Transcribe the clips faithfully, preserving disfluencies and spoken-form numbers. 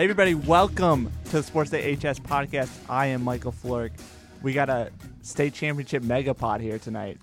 Hey, everybody. Welcome to the Sports Day H S podcast. I am Michael Flork. We got a state championship megapod here tonight.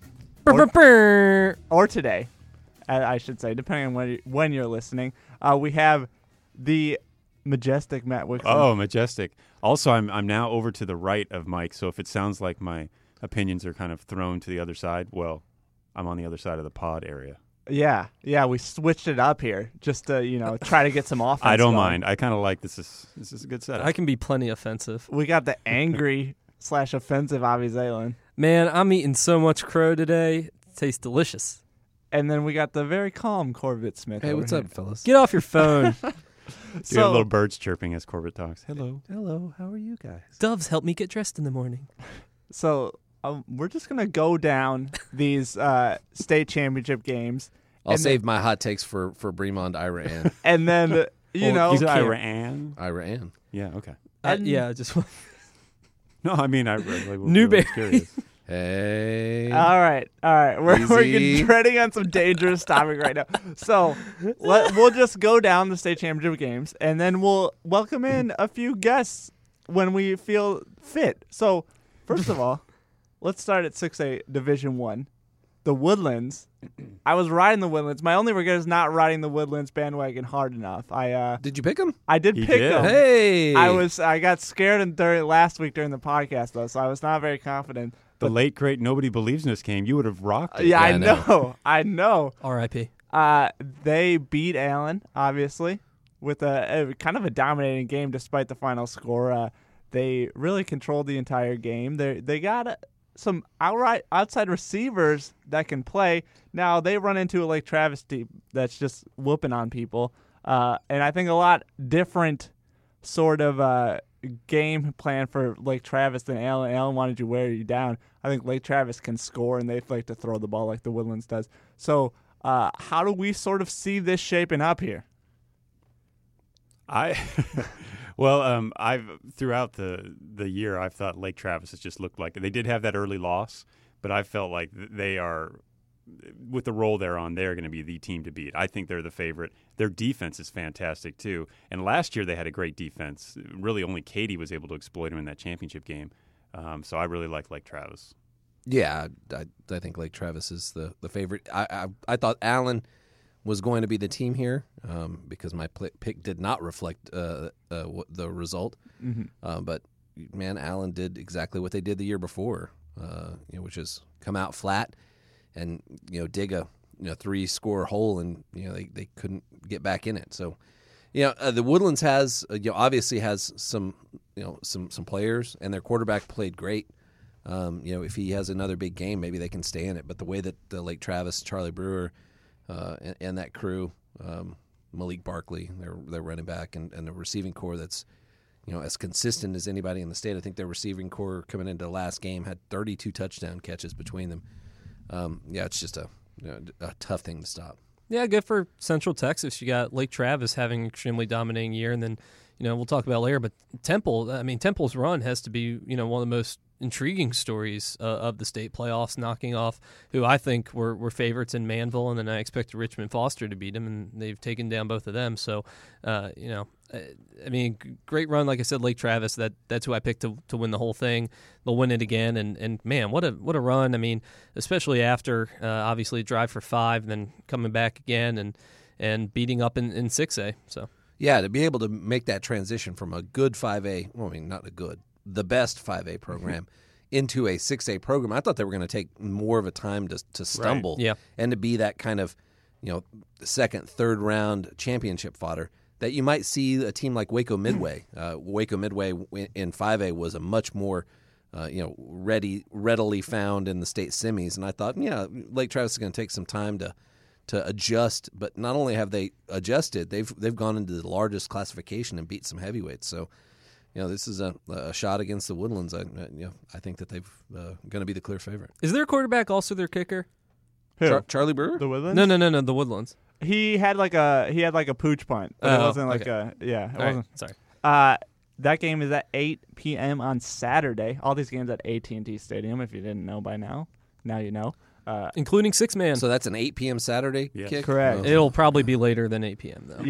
Or, or today, I should say, depending on when, when you're listening. Uh, we have the majestic Matt Wixon. Oh, majestic. Also, I'm I'm now over to the right of Mike, so if it sounds like my opinions are kind of thrown to the other side, well, I'm on the other side of the pod area. Yeah, yeah, we switched it up here just to, you know, try to get some offense. I don't going. mind. I kind of like this. Is this is a good setup. I can be plenty offensive. We got the angry slash offensive Avi Zalen. Man, I'm eating so much crow today. It tastes delicious. And then we got the very calm Corbett Smith. Hey, what's here. up, fellas? Get off your phone. Do so, you have little birds chirping as Corbett talks? Hello. Hello, how are you guys? Doves help me get dressed in the morning. So um, we're just going to go down these uh, state championship games. I'll and save then, my hot takes for, for Bremond, Ira Ann. And then, uh, you Well, know. is it Ira Ann? Ira Ann. Yeah, okay. Uh, And- yeah, just No, I mean, I really was Newberry. curious. Hey. All right, all right. We're, we're Easy. treading on some dangerous topic right now. So let, we'll just go down the state championship games, and then we'll welcome in a few guests when we feel fit. So first of all, let's start at six A Division One, the Woodlands. I was riding the Woodlands. My only regret is not riding the Woodlands bandwagon hard enough. I uh, Did you pick him? I did He pick did. them. Hey. I was I got scared in during last week during the podcast though, so I was not very confident. The late, great Nobody Believes in Us game, you would have rocked it. Yeah, I I know. know. I know. R I P Uh, they beat Allen, obviously, with a, a kind of a dominating game despite the final score. Uh, they really controlled the entire game. They they got uh, some outright outside receivers that can play. Now they run into a Lake Travis team that's just whooping on people, uh, and I think a lot different sort of uh, game plan for Lake Travis than Allen. Allen wanted to wear you down. I think Lake Travis can score, and they like to throw the ball like the Woodlands does. So. Uh, how do we sort of see this shaping up here? I, well, um, I've throughout the the year, I've thought Lake Travis has just looked like they did have that early loss, but I felt like they are, with the role they're on, they're going to be the team to beat. I think they're the favorite. Their defense is fantastic too, and last year they had a great defense. Really, only Katie was able to exploit them in that championship game. Um, so I really like Lake Travis. Yeah, I, I think Lake Travis is the, the favorite. I, I I thought Allen was going to be the team here um, because my pl- pick did not reflect uh, uh, what the result. Mm-hmm. Uh, but, man, Allen did exactly what they did the year before, uh, you know, which is come out flat and, you know, dig a you know, three-score hole, and, you know, they, they couldn't get back in it. So, you know, uh, the Woodlands has, uh, you know, obviously has some, you know, some, some players, and their quarterback played great. Um, you know, if he has another big game, maybe they can stay in it. But the way that the Lake Travis, Charlie Brewer, uh, and, and that crew, um, Malik Barkley, their their running back, and, and the receiving core that's, you know, as consistent as anybody in the state. I think their receiving core coming into the last game had thirty-two touchdown catches between them. Um, yeah, it's just a, you know, a tough thing to stop. Yeah, good for Central Texas. You got Lake Travis having an extremely dominating year, and then, you know, we'll talk about later, but Temple, I mean, Temple's run has to be, you know, one of the most intriguing stories uh, of the state playoffs, knocking off who I think were, were favorites in Manville, and then I expected Richmond Foster to beat them, and they've taken down both of them. So, uh, you know, I mean, great run. Like I said, Lake Travis, that that's who I picked to to win the whole thing. They'll win it again, and, and man, what a what a run. I mean, especially after, uh, obviously, a drive for five, and then coming back again and, and beating up in, in six A. So. Yeah, to be able to make that transition from a good five A, well, I mean, not a good, the best five A program into a six A program, I thought they were going to take more of a time to to stumble Right. Yeah. and to be that kind of, you know, second, third round championship fodder that you might see a team like Waco Midway. Uh, Waco Midway in five A was a much more, uh, you know, ready, readily found in the state semis, and I thought, yeah, Lake Travis is going to take some time to to adjust, but not only have they adjusted, they've they've gone into the largest classification and beat some heavyweights. So, you know, this is a, a shot against the Woodlands. I you know I think that they've uh, going to be the clear favorite. Is their quarterback also their kicker? Who? Char- Charlie Brewer? The Woodlands? No, no, no, no, the Woodlands. He had like a he had like a pooch punt, but it Oh, wasn't like okay. a yeah. It All right, wasn't. sorry. Uh, that game is at eight p.m. on Saturday. All these games at A T and T Stadium. If you didn't know by now, now you know. Uh, Including six man. So that's an eight p.m. Saturday Yes. kick? Correct. Oh. It'll probably be later than eight p.m. though. yeah,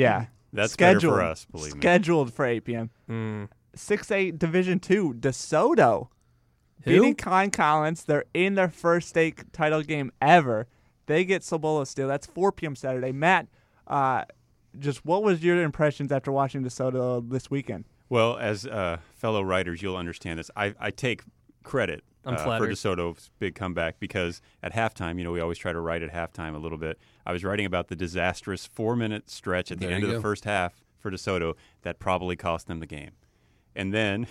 That's scheduled, better for us, believe me. Scheduled for eight p.m. Mm. six A Division two, DeSoto. Who? Beating Klein Collins. They're in their first state title game ever. They get Cibolo Steel. That's four p.m. Saturday. Matt, uh, just what was your impressions after watching DeSoto this weekend? Well, as uh, fellow writers, you'll understand this. I, I take credit I'm uh, for flattered. DeSoto's big comeback because at halftime, you know, we always try to write at halftime a little bit. I was writing about the disastrous four-minute stretch at the There end you of the go. first half for DeSoto that probably cost them the game. And then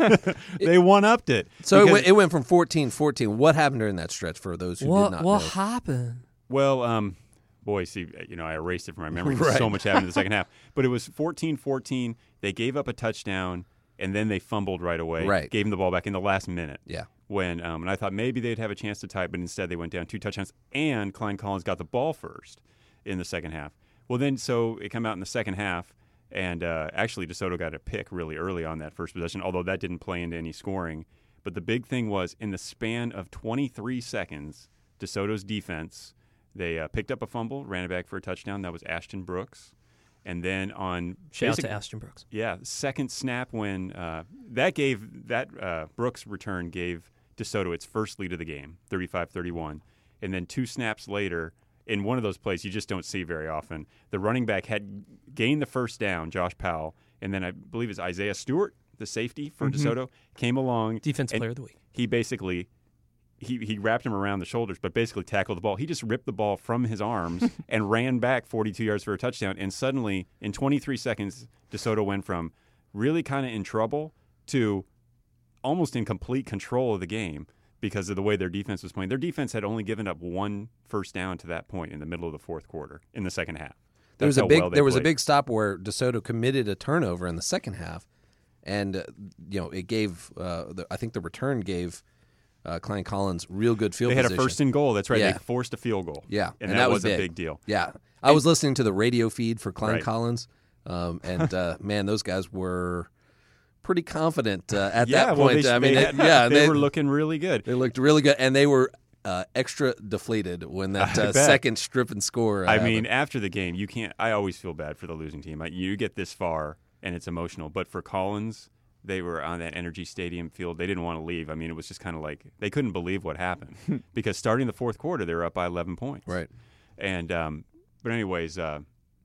they one-upped it. So it because- went, it went from fourteen fourteen. What happened during that stretch for those who What did not what know? happened? Well, um, boy, see, you know, I erased it from my memory. Right. So much happened in the second half. But it was fourteen fourteen. They gave up a touchdown, and then they fumbled right away. Right. Gave them the ball back in the last minute. Yeah. When um, and I thought maybe they'd have a chance to tie, but instead they went down two touchdowns, and Klein Collins got the ball first in the second half. Well, then, so it came out in the second half, and uh, actually DeSoto got a pick really early on that first possession, although that didn't play into any scoring. But the big thing was in the span of twenty-three seconds, DeSoto's defense, they uh, picked up a fumble, ran it back for a touchdown. That was Ashton Brooks. And then on Shout out basic- to Ashton Brooks. yeah, second snap when uh, that gave that uh, Brooks return gave DeSoto its first lead of the game, thirty-five thirty-one. And then two snaps later, in one of those plays you just don't see very often, the running back had gained the first down, Josh Powell, and then I believe it's Isaiah Stewart, the safety for Mhm. DeSoto, came along. Defensive and player of the week. He basically he he wrapped him around the shoulders, but basically tackled the ball. He just ripped the ball from his arms and ran back forty-two yards for a touchdown. And suddenly, in twenty-three seconds, DeSoto went from really kind of in trouble to almost in complete control of the game because of the way their defense was playing. Their defense had only given up one first down to that point in the middle of the fourth quarter in the second half. There was That's a how big well they there was a played. big stop where DeSoto committed a turnover in the second half, and uh, you know it gave uh, the, I think the return gave uh, Klein Collins real good field They had position. a first and goal. That's right. Yeah. They forced a field goal. Yeah, and, and that, that was, was a big. big deal. Yeah, I was listening to the radio feed for Klein Right. Collins, um, and uh, man, those guys were pretty confident uh, at yeah, that well, point. they, I mean, they, they- had- yeah, they, they, were looking really good. they looked really good, and they were uh, extra deflated when that I uh, bet. second strip and score. Uh, I mean, happened. after the game, you can't. I always feel bad for the losing team. I, you get this far, and it's emotional. But for Collins, they were on that Energy Stadium field. They didn't want to leave. I mean, it was just kind of like they couldn't believe what happened because starting the fourth quarter, they were up by eleven points. right. And um, but anyways, uh,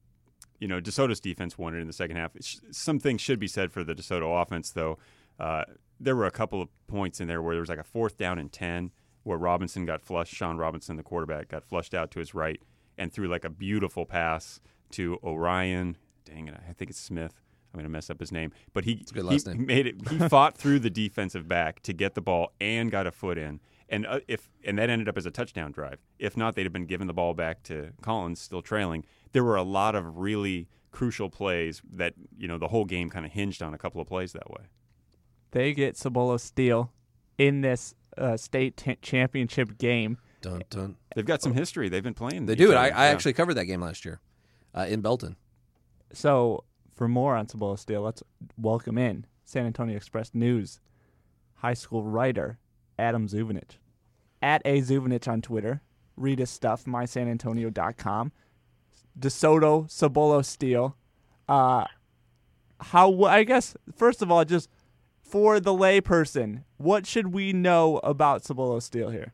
you know, DeSoto's defense won it in the second half. Sh- Some things should be said for the DeSoto offense, though. Uh, there were a couple of points in there where there was like a fourth down and ten where Robinson got flushed. Sean Robinson, the quarterback, got flushed out to his right and threw like a beautiful pass to Orion. Dang it, I think it's Smith. I'm going to mess up his name. But he, a good he last name. made it. He fought through the defensive back to get the ball and got a foot in. And uh, if and that ended up as a touchdown drive. If not, they'd have been given the ball back to Collins, still trailing. There were a lot of really crucial plays that, you know, the whole game kind of hinged on a couple of plays that way. They get Cibolo Steel in this uh, state t- championship game. Dun dun. They've got some history. They've been playing. They each do it. other. I, I Yeah. actually covered that game last year uh, in Belton. So, for more on Cibolo Steel, let's welcome in San Antonio Express News high school writer Adam Zuvanich. At A Zuvanich on Twitter. Read his stuff, my san antonio dot com. DeSoto, Cibolo Steel. Uh, how, I guess, first of all, just for the layperson, what should we know about Cibolo Steel here?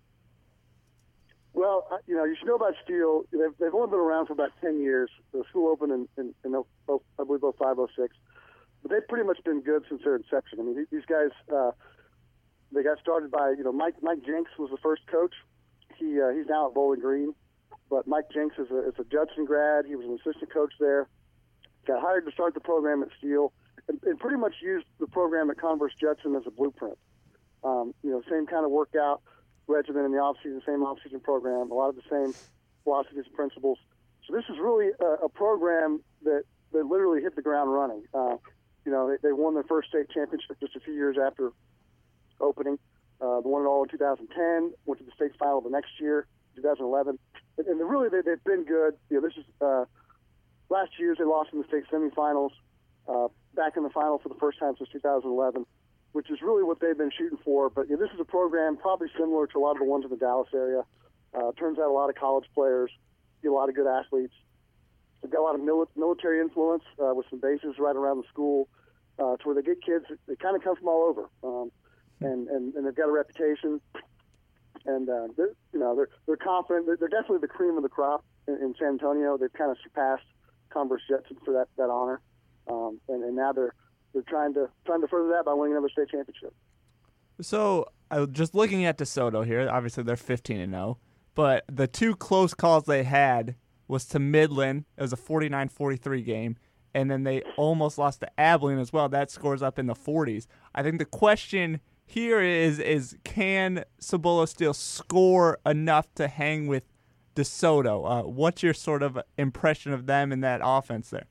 Well, uh, you know, you should know about Steel. They've, they've only been around for about ten years. The school opened in, in, in oh, oh, I believe, oh five, oh six. But they've pretty much been good since their inception. I mean, these- these guys, uh, they got started by, you know, Mike Mike Jenks was the first coach. He uh, He's now at Bowling Green. But Mike Jenks is a, is a Judson grad. He was an assistant coach there. Got hired to start the program at Steel and, and pretty much used the program at Converse Judson as a blueprint. Um, you know, same kind of workout regimen in the off-season, same off-season program, a lot of the same philosophies and principles. So this is really a, a program that, that literally hit the ground running. Uh, you know, they, they won their first state championship just a few years after opening. Uh, they won it all in two thousand ten, went to the state final the next year, two thousand eleven. And, and really, they, they've been good. You know, this is uh, last year they lost in the state semifinals, uh, back in the final for the first time since two thousand eleven. Which is really what they've been shooting for. But you know, this is a program probably similar to a lot of the ones in the Dallas area. Uh, turns out a lot of college players, get a lot of good athletes. They've got a lot of mili- military influence uh, with some bases right around the school, uh, to where they get kids. They kind of come from all over, um, and, and and they've got a reputation. And uh, they're, you know, they're they're confident. They're, they're definitely the cream of the crop in, in San Antonio. They've kind of surpassed Converse Jetson for that, that honor, um, and, and now they're they're trying to trying to further that by winning another state championship. So, uh, just looking at DeSoto here, obviously they're fifteen and oh, but the two close calls they had was to Midland. It was a forty-nine forty-three game, and then they almost lost to Abilene as well. That scores up in the forties. I think the question here is, is can Cibolo Steel score enough to hang with DeSoto? Uh, what's your sort of impression of them in that offense there?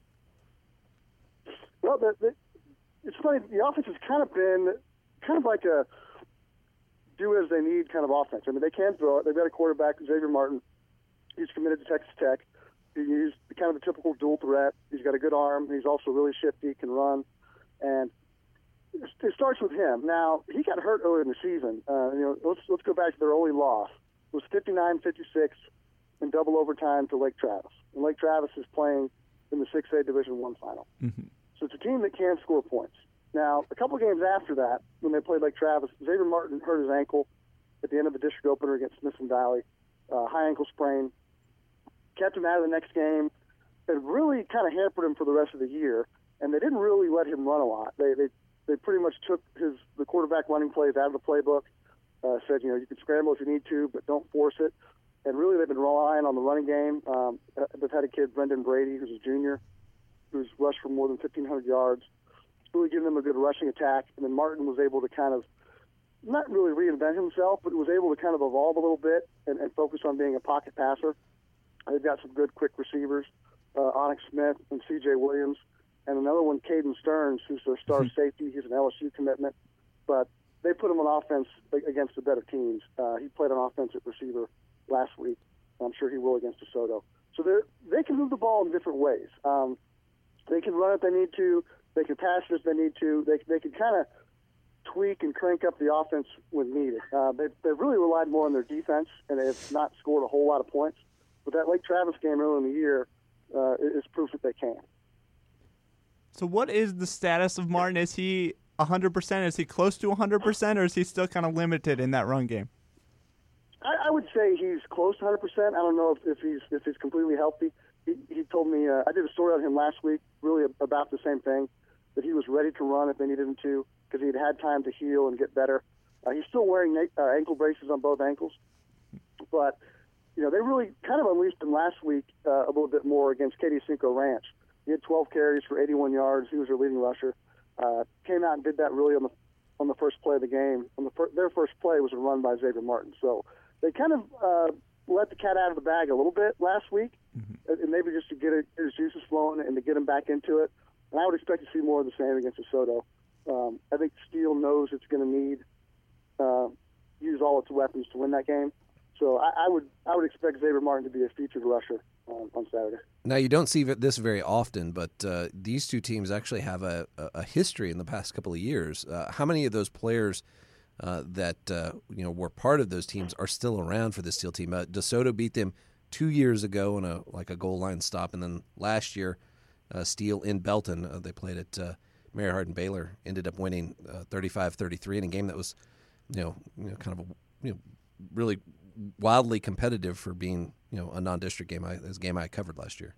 Well, the, the, it's funny. The offense has kind of been kind of like a do as they need kind of offense. I mean, they can throw it. They've got a quarterback, Xavier Martin. He's committed to Texas Tech. He's kind of a typical dual threat. He's got a good arm. He's also really shifty, can run, and it starts with him. Now, he got hurt earlier in the season. Uh, you know, let's let's go back to their only loss. It was fifty-nine fifty-six in double overtime to Lake Travis. And Lake Travis is playing in the six A Division One final. Mm-hmm. So it's a team that can score points. Now, a couple games after that, when they played Lake Travis, Xavier Martin hurt his ankle at the end of the district opener against Smithson Valley, uh, high ankle sprain. Kept him out of the next game. It really kind of hampered him for the rest of the year, and they didn't really let him run a lot. They they They pretty much took his the quarterback running plays out of the playbook, uh, said, you know, you can scramble if you need to, but don't force it. And really they've been relying on the running game. Um, they've had a kid, Brendan Brady, who's a junior, who's rushed for more than fifteen hundred yards, really giving them a good rushing attack. And then Martin was able to kind of not really reinvent himself, but was able to kind of evolve a little bit and, and focus on being a pocket passer. They've got some good quick receivers, uh, Onyx Smith and C J Williams. And another one, Caden Stearns, who's their star safety. He's an L S U commitment. But they put him on offense against the better teams. Uh, he played on offense at receiver last week. I'm sure he will against DeSoto. So they can move the ball in different ways. Um, they can run if they need to. They can pass it if they need to. They, they can kind of tweak and crank up the offense when needed. Uh, they've, they've really relied more on their defense, and they have not scored a whole lot of points. But that Lake Travis game early in the year uh, is proof that they can. So what is the status of Martin? Is he one hundred percent? Is he close to one hundred percent, or is he still kind of limited in that run game? I, I would say he's close to one hundred percent. I don't know if, if he's if he's completely healthy. He, he told me, uh, I did a story on him last week, really about the same thing, that he was ready to run if they needed him to, because he'd had time to heal and get better. Uh, he's still wearing na- uh, ankle braces on both ankles, but you know, they really kind of unleashed him last week uh, a little bit more against Katy Cinco Ranch. He had twelve carries for eighty-one yards. He was their leading rusher. Uh, came out and did that really on the on the first play of the game. On the fir- their first play was a run by Xavier Martin. So they kind of uh, let the cat out of the bag a little bit last week, mm-hmm. and maybe just to get it, his juices flowing and to get him back into it. And I would expect to see more of the same against DeSoto. Um, I think Steele knows it's going to need uh, use all its weapons to win that game. So I, I would I would expect Xavier Martin to be a featured rusher um, on Saturday. Now, you don't see this very often, but uh, these two teams actually have a, a history in the past couple of years. Uh, how many of those players uh, that uh, you know were part of those teams are still around for the Steel team? Uh, DeSoto beat them two years ago in a like a goal line stop, and then last year, uh, Steel in Belton, uh, they played at uh, Mary Hardin Baylor, ended up winning uh, thirty-five thirty-three in a game that was, you know, you know kind of a you know really wildly competitive for being, you know, a non-district game. I, it was a game I covered last year.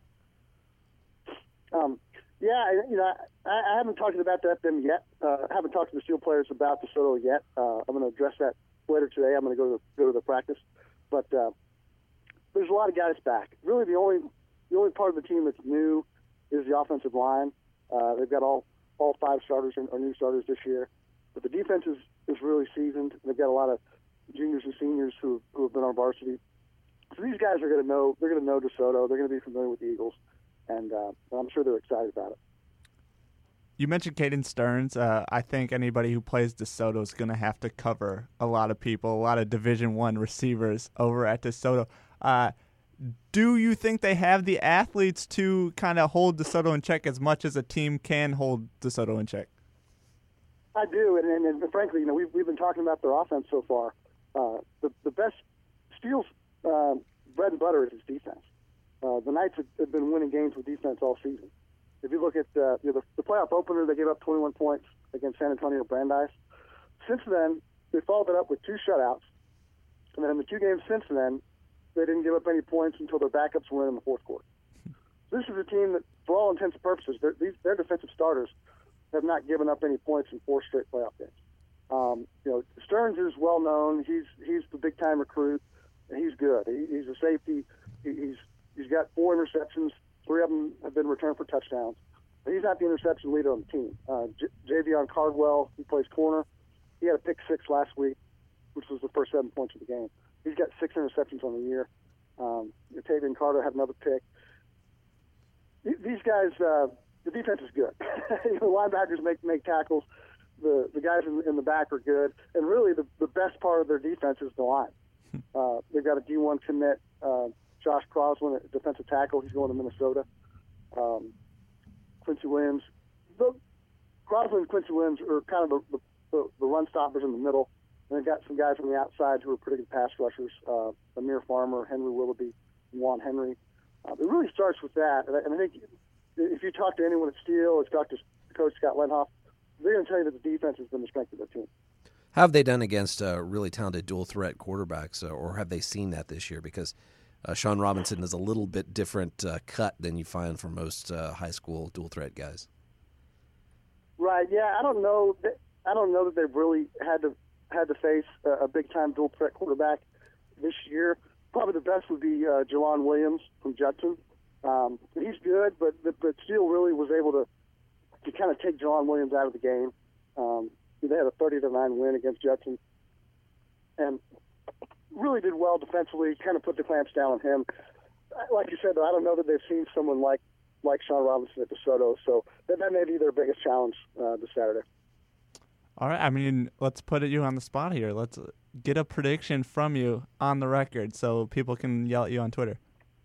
Um, yeah, I, you know, I, I haven't talked about that them yet. Uh, I haven't talked to the Steel players about DeSoto yet. Uh, I'm going to address that later today. I'm going to go to the, go to the practice, but uh, there's a lot of guys back. Really, the only the only part of the team that's new is the offensive line. Uh, they've got all all five starters or new starters this year, but the defense is, is really seasoned. They've got a lot of juniors and seniors who who have been on varsity. So these guys are going to know. They're going to know DeSoto. They're going to be familiar with the Eagles, and uh, I'm sure they're excited about it. You mentioned Caden Stearns. Uh, I think anybody who plays DeSoto is going to have to cover a lot of people, a lot of Division One receivers over at DeSoto. Uh, do you think they have the athletes to kind of hold DeSoto in check as much as a team can hold DeSoto in check? I do, and, and, and frankly, you know, we've we've been talking about their offense so far. Uh, the the best Steele's uh, bread and butter is his defense. Uh, the Knights have, have been winning games with defense all season. If you look at uh, you know, the, the playoff opener, they gave up twenty-one points against San Antonio Brandeis. Since then, they followed it up with two shutouts. And then in the two games since then, they didn't give up any points until their backups were in, in the fourth quarter. So this is a team that, for all intents and purposes, these, their defensive starters have not given up any points in four straight playoff games. Um, you know, Stearns is well known. He's he's the big time recruit, and he's good. He, he's a safety. He, he's he's got four interceptions. Three of them have been returned for touchdowns. But he's not the interception leader on the team. Uh, J- Javion Cardwell, he plays corner. He had a pick six last week, which was the first seven points of the game. He's got six interceptions on the year. Um, Tavian Carter had another pick. These guys, uh, the defense is good. The linebackers make make tackles. The the guys in, in the back are good. And really, the, the best part of their defense is the line. Uh, they've got a D one commit, uh, Josh Croslin, a defensive tackle. He's going to Minnesota. Um, Quincy Williams. The, Croslin and Quincy Williams are kind of the, the, the run stoppers in the middle. And they've got some guys on the outside who are pretty good pass rushers. Uh, Amir Farmer, Henry Willoughby, Juan Henry. Uh, it really starts with that. And I, and I think if you talk to anyone at Steele or talk to Coach Scott Lenhoff, they're going to tell you that the defense has been the strength of their team. How have they done against uh, really talented dual-threat quarterbacks, uh, or have they seen that this year? Because uh, Sean Robinson is a little bit different uh, cut than you find for most uh, high school dual-threat guys. Right. Yeah. I don't know. That, I don't know that they've really had to had to face a, a big-time dual-threat quarterback this year. Probably the best would be uh, Jelon Williams from Judson. Um, he's good, but but Steele really was able to to kind of take Jelon Williams out of the game. Um, they had a thirty to nine win against Judson, and really did well defensively. Kind of put the clamps down on him. Like you said, though, I don't know that they've seen someone like like Sean Robinson at DeSoto, so that, that may be their biggest challenge uh, this Saturday. All right. I mean, let's put you on the spot here. Let's get a prediction from you on the record so people can yell at you on Twitter.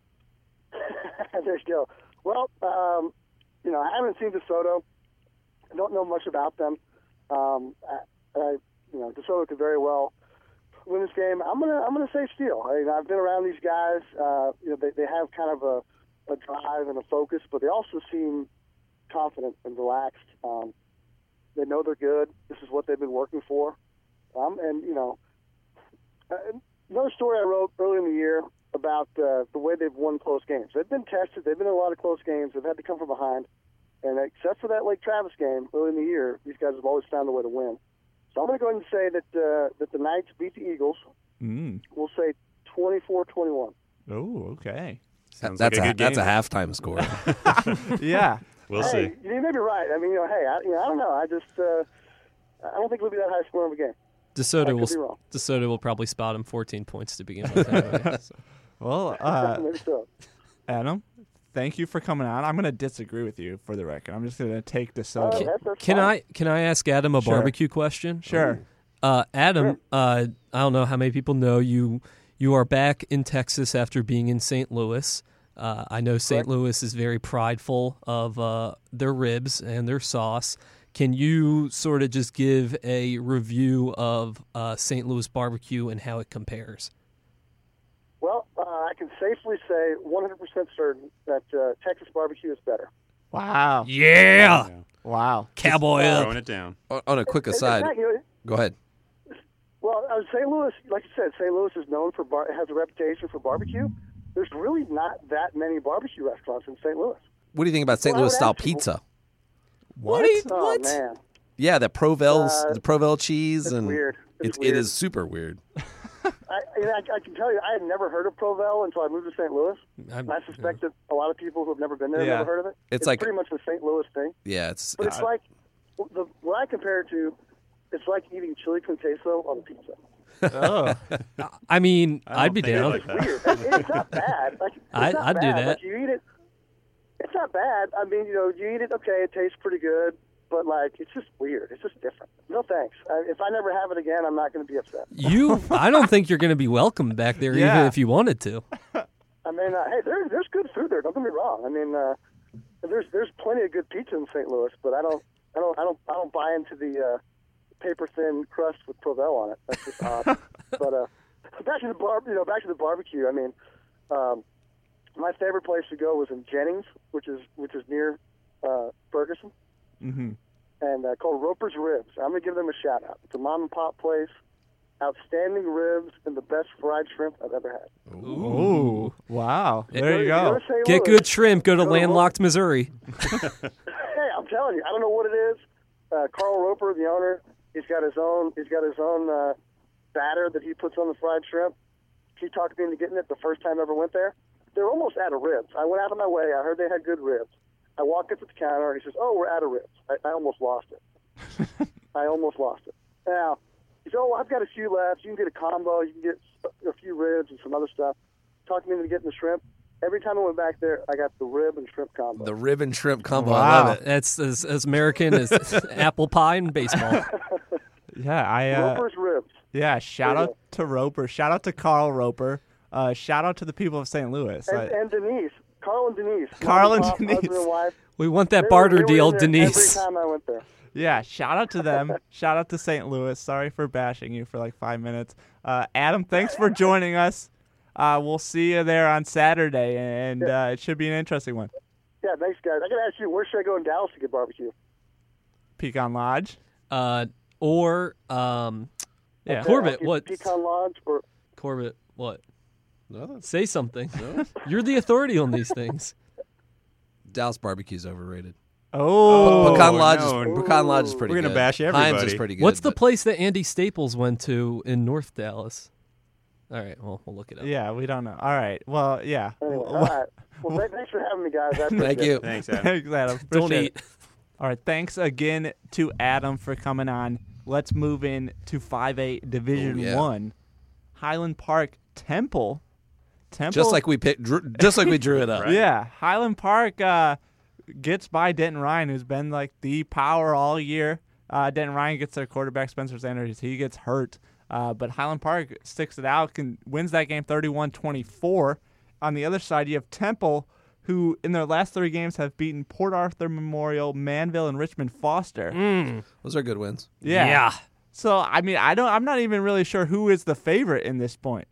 There you go. Well, um, you know, I haven't seen DeSoto. I don't know much about them. Um, I, I, you know, DeSoto could very well win this game. I'm gonna, I'm gonna say Steele. I mean, I've been around these guys. Uh, you know, they, they have kind of a, a drive and a focus, but they also seem confident and relaxed. Um, they know they're good. This is what they've been working for. Um, and you know, uh, another story I wrote early in the year about uh, the way they've won close games. They've been tested. They've been in a lot of close games. They've had to come from behind. And except for that Lake Travis game early in the year, these guys have always found a way to win. So I'm going to go ahead and say that uh, that the Knights beat the Eagles. Mm. We'll say twenty-four twenty-one. Oh, okay. Sounds that's like a, a, good that's a game. halftime score. Yeah. We'll hey, see. You may be right. I mean, you know, hey, I, you know, I don't know. I just uh, I don't think it'll be that high scoring of a game. DeSoto I will could be wrong. DeSoto will probably spot him fourteen points to begin with. Anyway, so. Well, uh, Maybe so. Adam, thank you for coming on. I'm going to disagree with you for the record. I'm just going to take Uh, DeSoto. that- that's Can fine. I can I ask Adam a Sure. barbecue question? Sure. Uh, Adam, Sure. uh, I don't know how many people know you. You are back in Texas after being in Saint Louis. Uh, I know Saint Correct. Louis is very prideful of uh, their ribs and their sauce. Can you sort of just give a review of uh, Saint Louis barbecue and how it compares? Well, uh, I can safely say one hundred percent certain that uh, Texas barbecue is better. Wow. Yeah, Yeah. Wow. cowboy up. Throwing it down. on, on a quick In- in aside, fact, you know, go ahead. Well, uh, Saint Louis, like you said, Saint Louis is known for bar- has a reputation for barbecue. There's really not that many barbecue restaurants in Saint Louis. What do you think about Saint Well, I Louis would style ask you- pizza? What? Are you- Oh what? man, Yeah, the Provel's, Uh, the Provel cheese, it's and weird. It's it, it weird. is super weird. I, you know, I, I can tell you, I had never heard of Provel until I moved to Saint Louis. I'm- And I suspect that a lot of people who have never been there Yeah. have never heard of it. It's like- pretty much the Saint Louis thing. Yeah, it's, But it's it's like the, what I compare it to. It's like eating chili con queso on a pizza. Oh. I mean, I don't I'd be think I down. like that. Weird. It's not bad. Like, it's I'd- not I'd do bad. that. Like, you eat it. It's not bad. I mean, you know, you eat it. Okay, it tastes pretty good, but like, it's just weird. It's just different. No thanks. I, if I never have it again, I'm not going to be upset. You, I don't think you're going to be welcome back there, Yeah. even if you wanted to. I mean, uh, hey, there, there's good food there. Don't get me wrong. I mean, uh, there's there's plenty of good pizza in Saint Louis, but I don't I don't I don't I don't buy into the uh, paper thin crust with Provel on it. That's just odd. But uh, back to the bar, you know, back to the barbecue. I mean, um, my favorite place to go was in Jennings, which is which is near uh, Ferguson, Mm-hmm. and uh, called Roper's Ribs. I'm gonna give them a shout out. It's a mom and pop place. Outstanding ribs and the best fried shrimp I've ever had. Ooh, wow! There you Go go. to Saint Get Louis. good shrimp. Go to Go to landlocked Missouri. Hey, I'm telling you, I don't know what it is. Uh, Carl Roper, the owner, he's got his own. He's got his own uh, batter that he puts on the fried shrimp. He talked me into getting it the first time I ever went there. They're almost out of ribs. I went out of my way. I heard they had good ribs. I walked up to the counter. He says, "Oh, we're out of ribs." I, I almost lost it. I almost lost it. Now, he said, "Oh, I've got a few left. You can get a combo. You can get a few ribs and some other stuff." Talked me into getting the shrimp. Every time I went back there, I got the rib and shrimp combo. The rib and shrimp combo. I Wow. love it. That's as, as American as apple pie and baseball. Yeah, I. Uh, Roper's Ribs. yeah, shout There you out to Roper. Shout out to Carl Roper. Uh, shout out to the people of Saint Louis. And, I- and Denise. Carl and Denise. Carl and Mom pop, Denise. Husband and wife. We want They that were- barter they were deal, in there Denise. Every time I went there. Yeah, shout out to them. Shout out to Saint Louis. Sorry for bashing you for like five minutes. Uh, Adam, thanks for joining us. Uh, we'll see you there on Saturday, and uh, it should be an interesting one. Yeah, thanks, guys. I got to ask you, where should I go in Dallas to get barbecue? Pecan Lodge. Uh, or um, Yeah. Corbett, Okay, what? Pecan Lodge or Corbett, what? No, Say something. You're the authority on these things. Dallas barbecue's overrated. Oh, Pecan Lodge, no. is, Pecan Lodge is pretty We're good. gonna bash Heinz is everybody. pretty good. What's the but- place that Andy Staples went to in North Dallas? All right, well, we'll look it up. yeah, we don't know. All right. Well, yeah. anyway, all right. Well, th- thanks for having me, guys. I appreciate Thank it. you. Thanks, Adam. Thanks, Adam. Don't Appreciate eat. it. All right. Thanks again to Adam for coming on. Let's move in to five A Division Oh, yeah. One, Highland Park Temple. Temple. Just like we picked, drew, just like we drew it up. Right. Yeah, Highland Park uh, gets by Denton Ryan, who's been like the power all year. Uh, Denton Ryan gets their quarterback Spencer Sanders. He gets hurt, uh, but Highland Park sticks it out, can wins that game thirty-one twenty-four. On the other side, you have Temple, who in their last three games have beaten Port Arthur Memorial, Manville, and Richmond Foster. Mm, Those are good wins. Yeah. yeah. So I mean, I don't. I'm not even really sure who is the favorite in this point.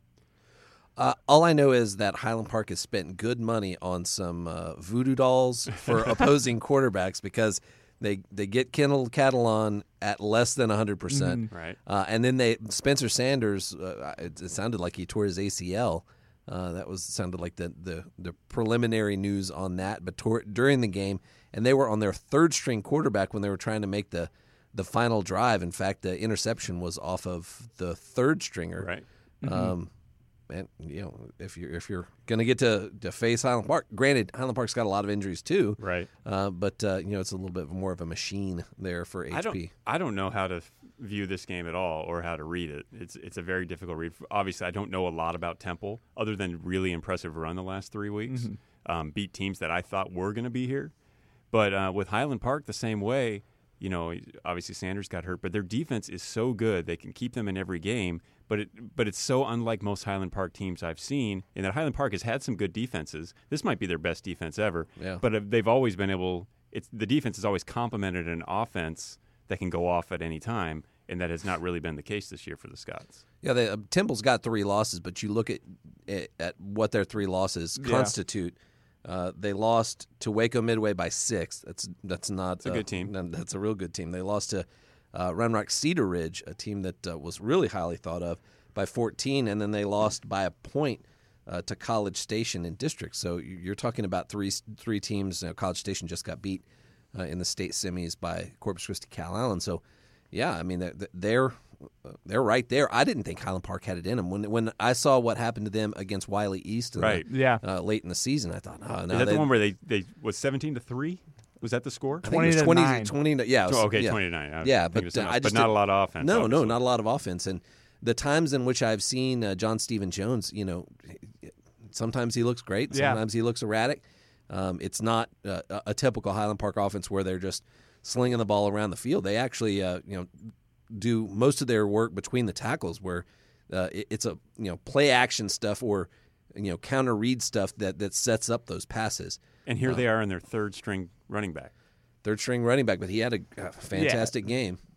Uh, all I know is that Highland Park has spent good money on some uh, voodoo dolls for opposing quarterbacks because they they get Kendall Catalan at less than one hundred percent. Right. Uh, and then they Spencer Sanders, uh, it, it sounded like he tore his A C L. Uh, that was sounded like the, the, the preliminary news on that. But tore, during the game, and they were on their third string quarterback when they were trying to make the, the final drive. In fact, the interception was off of the third stringer. Right. Um, and you know, if you're if you're going to get to to face Highland Park, granted, Highland Park's got a lot of injuries too. Right. Uh, but uh, you know, it's a little bit more of a machine there for H P. I don't. I don't know how to f- view this game at all, or how to read it. It's it's a very difficult read. Obviously, I don't know a lot about Temple, other than really impressive run the last three weeks. Mm-hmm. Um, beat teams that I thought were going to be here, but uh, with Highland Park the same way. You know, obviously Sanders got hurt, but their defense is so good they can keep them in every game. But it, but it's so unlike most Highland Park teams I've seen. In that Highland Park has had some good defenses. This might be their best defense ever. Yeah. But uh, they've always been able. It's the defense has always complemented an offense that can go off at any time, and that has not really been the case this year for the Scots. Yeah, they, uh, Temple's got three losses, but you look at at, at what their three losses Yeah. constitute. Uh, they lost to Waco Midway by six. That's that's not a good team. no, That's a real good team. They lost to uh, Round Rock Cedar Ridge, a team that uh, was really highly thought of, by fourteen, and then they lost by a point uh, to College Station in district. So you're talking about three three teams. You know, College Station just got beat uh, in the state semis by Corpus Christi Cal Allen. So yeah, I mean they're they're, they're right there. I didn't think Highland Park had it in them when when I saw what happened to them against Wiley East in Right. the, Yeah. uh, late in the season. I thought, oh no, Is that they, the one where they, they was seventeen to three? Was that the score? I think it was twenty to twenty, nine. twenty to- yeah, it was- Oh, okay, yeah. twenty to nine. I Yeah, think but, it was uh, enough, I just but not didn't- a lot of offense. No, no, obviously. not a lot of offense. And the times in which I've seen uh, John Stephen Jones, you know, sometimes he looks great, Yeah. sometimes he looks erratic. Um, it's not uh, a a typical Highland Park offense where they're just slinging the ball around the field. They actually, uh, you know, do most of their work between the tackles, where uh, it, it's a you know play action stuff or you know counter read stuff that that sets up those passes. And here they are in their third string running back. Third string running back, but he had a, a fantastic game.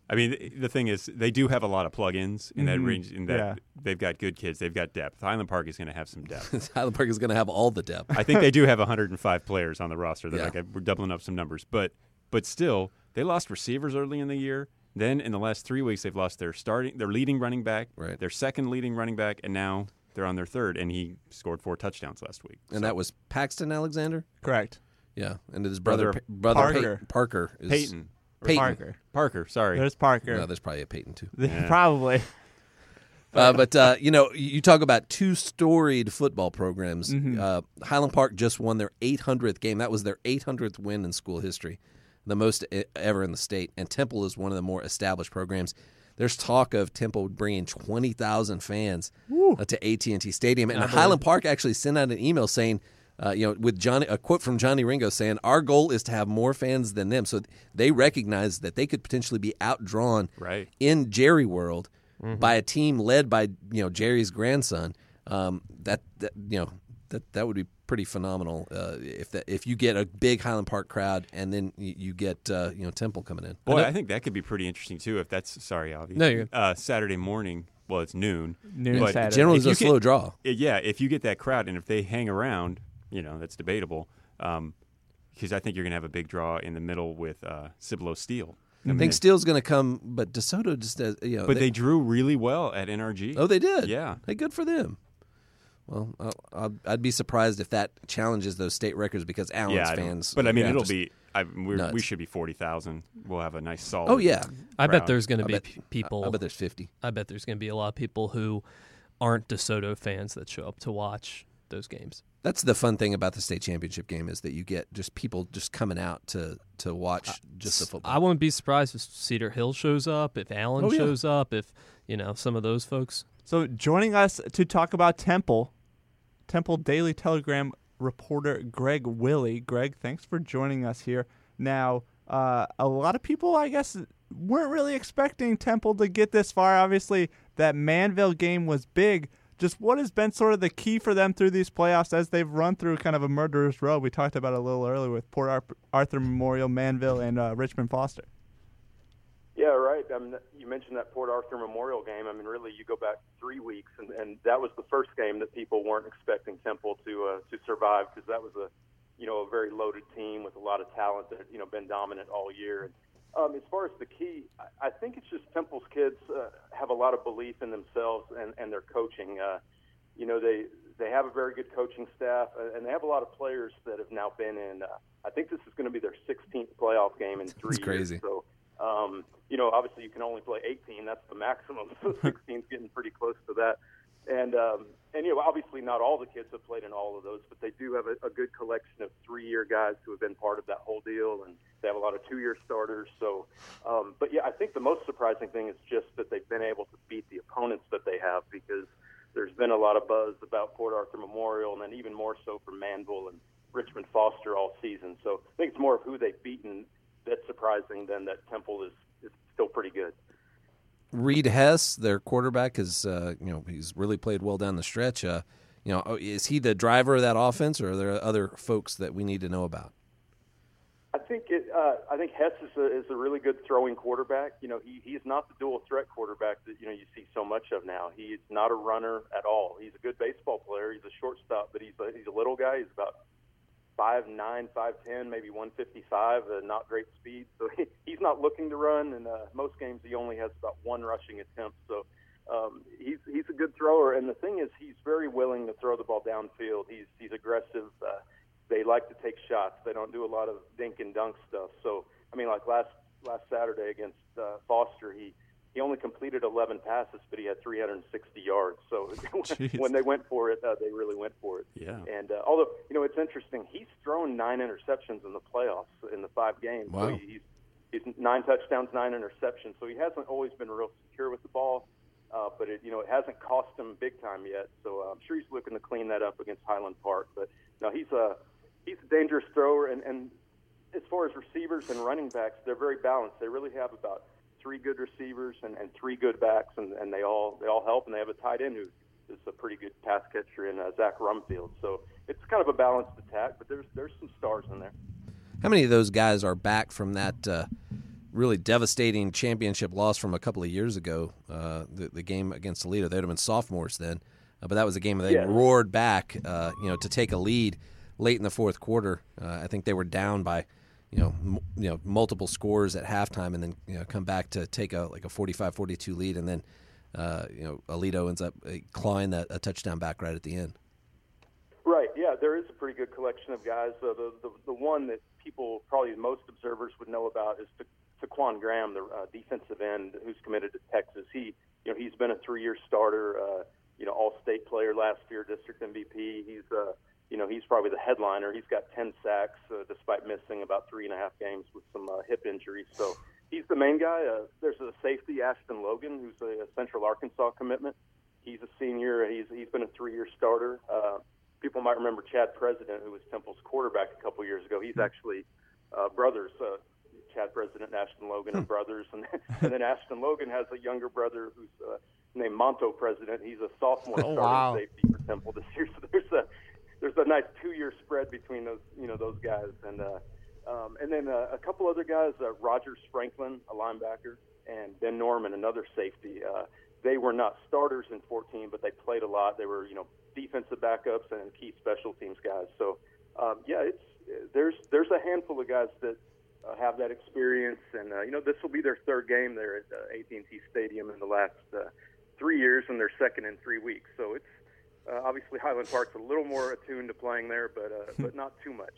I mean, the thing is, they do have a lot of plug-ins in that Mhm. range. In that Yeah. they've got good kids, they've got depth. Highland Park is going to have some depth. Highland Park is going to have all the depth. I think they do have one hundred five players on the roster. They're Yeah. like, we're doubling up some numbers, but but still, they lost receivers early in the year. Then in the last three weeks, they've lost their starting, their leading running back, Right. their second leading running back, and now they're on their third. And he scored four touchdowns last week. And So- that was Paxton Alexander? Correct. Yeah. And his brother, Brother Pa- brother Parker. Pey- Parker is Peyton. Peyton. Parker. Parker, sorry. There's Parker. No, there's probably a Peyton too. Yeah. Probably. Uh, but uh, you know, you talk about two storied football programs. Mhm. Uh, Highland Park just won their eight hundredth game. That was their eight hundredth win in school history, the most e- ever in the state. And Temple is one of the more established programs. There's talk of Temple bringing twenty thousand fans uh, to A T and T Stadium, and Highland Park actually sent out an email saying, uh, you know, with Johnny, a quote from Johnny Ringo saying, "Our goal is to have more fans than them." So they recognize that they could potentially be outdrawn Right. in Jerry World by a team led by you know Jerry's grandson. Um, that, that you know that that would be pretty phenomenal uh, if that if you get a big Highland Park crowd and then you, you get uh, you know Temple coming in. Boy, I think that could be pretty interesting too. If that's sorry, Avi. No, you're good. uh, Saturday morning. Well, it's noon. Noon But Saturday. Generally, If it's a you slow get- draw. Uh, Yeah, if you get that crowd, and if they hang around, you know, that's debatable. Um, because I think you're going to have a big draw in the middle with uh, Cibolo Steel. I think Steele's going to come, but DeSoto just does. You know, But they drew really well at N R G. oh they did. Yeah. Hey, good for them. Well, I'll, I'll, I'd be surprised if that challenges those state records because Allen's yeah, I don't- fans. But I mean, yeah, it'll just- be. I, we're, nuts. we should be forty thousand. We'll have a nice solid. Oh yeah, I bet crowd. there's going to I be bet- p- people. I bet there's fifty. I bet there's going to be a lot of people who aren't DeSoto fans that show up to watch those games. That's the fun thing about the state championship game is that you get just people just coming out to to watch just the football. I wouldn't be surprised if Cedar Hill shows up, if Allen Oh, yeah. shows up, if you know some of those folks. So joining us to talk about Temple, Temple Daily Telegram reporter Greg Willie. Greg, thanks for joining us here. Now, uh, a lot of people, I guess, weren't really expecting Temple to get this far. Obviously, that Manville game was big. Just what has been sort of the key for them through these playoffs as they've run through kind of a murderous road? We talked about it a little earlier with Port Ar- Arthur Memorial, Manville, and uh, Richmond Foster. Yeah, right. I mean, you mentioned that Port Arthur Memorial game. I mean, really, you go back three weeks, and, and that was the first game that people weren't expecting Temple to uh, to survive because that was a, you know, a very loaded team with a lot of talent that had, you know, been dominant all year. And um, as far as the key, I, I think it's just Temple's kids uh, have a lot of belief in themselves and, and their coaching. Uh, you know, they they have a very good coaching staff, uh, and they have a lot of players that have now been in. Uh, I think this is going to be their sixteenth playoff game in three That's crazy. years. So. Um, you know, obviously you can only play eighteen. That's the maximum. So sixteen's getting pretty close to that. And, um, and you know, obviously not all the kids have played in all of those, but they do have a, a good collection of three-year guys who have been part of that whole deal, and they have a lot of two-year starters. So, um, but, yeah, I think the most surprising thing is just that they've been able to beat the opponents that they have because there's been a lot of buzz about Port Arthur Memorial and then even more so from Manville and Richmond Foster all season. So I think it's more of who they've beaten that's surprising than that Temple is, is still pretty good. Reed Hess, their quarterback, is uh, you know he's really played well down the stretch. Uh, you know, is he the driver of that offense, or are there other folks that we need to know about? I think it. Uh, I think Hess is a, is a really good throwing quarterback. You know, he he's not the dual threat quarterback that you know you see so much of now. He's not a runner at all. He's a good baseball player. He's a shortstop, but he's a, he's a little guy. He's about five nine, five ten, maybe one fifty-five, uh, not great speed. So he, he's not looking to run, and uh, most games he only has about one rushing attempt. So um, he's he's a good thrower, and the thing is he's very willing to throw the ball downfield. He's he's aggressive. Uh, they like to take shots. They don't do a lot of dink and dunk stuff. So I mean, like last last Saturday against uh, Foster, he he only completed eleven passes, but he had three hundred sixty yards. So when they went for it, uh, they really went for it. Yeah. And uh, although, you know, it's interesting, he's thrown nine interceptions in the playoffs in the five games. Wow. So he's, he's nine touchdowns, nine interceptions. So he hasn't always been real secure with the ball, uh, but it, you know, it hasn't cost him big time yet. So uh, I'm sure he's looking to clean that up against Highland Park. But no, he's a he's a dangerous thrower. And, and as far as receivers and running backs, they're very balanced. They really have about three good receivers and, and three good backs, and, and they all they all help. And they have a tight end who is a pretty good pass catcher in uh, Zach Rumfield. So it's kind of a balanced attack, but there's there's some stars in there. How many of those guys are back from that uh, really devastating championship loss from a couple of years ago, uh, the, the game against Toledo. They would have been sophomores then, uh, but that was a game where they Yeah. roared back, uh, you know, to take a lead late in the fourth quarter. Uh, I think they were down by, you know, m- you know, multiple scores at halftime, and then you know come back to take a like a forty-five forty-two lead, and then uh, you know Alito ends up uh, clawing that a touchdown back right at the end. Right, yeah, there is a pretty good collection of guys. Uh, the, the the one that people, probably most observers would know about is Ta- Taquan Graham, the uh, defensive end who's committed to Texas. He, you know, he's been a three-year starter, uh, you know, all-state player last year, district M V P. He's, uh, you know, he's probably the headliner. He's got ten sacks uh, despite missing about three and a half games with some uh, hip injuries. So he's the main guy. Uh, there's a safety, Ashton Logan, who's a, a Central Arkansas commitment. He's a senior. He's he's been a three-year starter. Uh, People might remember Chad President, who was Temple's quarterback a couple years ago. He's actually uh, brothers. Uh, Chad President and Ashton Logan are brothers. And, and then Ashton Logan has a younger brother who's uh, named Monto President. He's a sophomore Oh, starting wow. safety for Temple this year. So there's a there's a nice two-year spread between those you know those guys. And uh, um, and then uh, a couple other guys, uh, Rogers Franklin, a linebacker, and Ben Norman, another safety. Uh, they were not starters in fourteen, but they played a lot. They were you know defensive backups and key special teams guys. So, um, yeah, it's there's there's a handful of guys that uh, have that experience, and uh, you know this will be their third game there at uh, A T and T Stadium in the last uh, three years, and their second in three weeks. So it's uh, obviously Highland Park's a little more attuned to playing there, but uh, but not too much.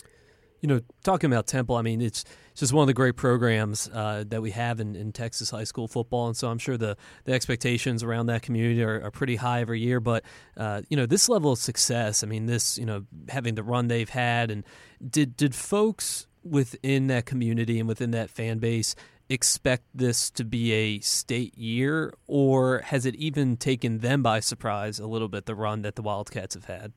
You know, talking about Temple, I mean, it's just one of the great programs uh, that we have in, in Texas high school football, and so I'm sure the, the expectations around that community are, are pretty high every year. But uh, you know, this level of success, I mean, this you know, having the run they've had, and did did folks within that community and within that fan base expect this to be a state year, or has it even taken them by surprise a little bit, the run that the Wildcats have had?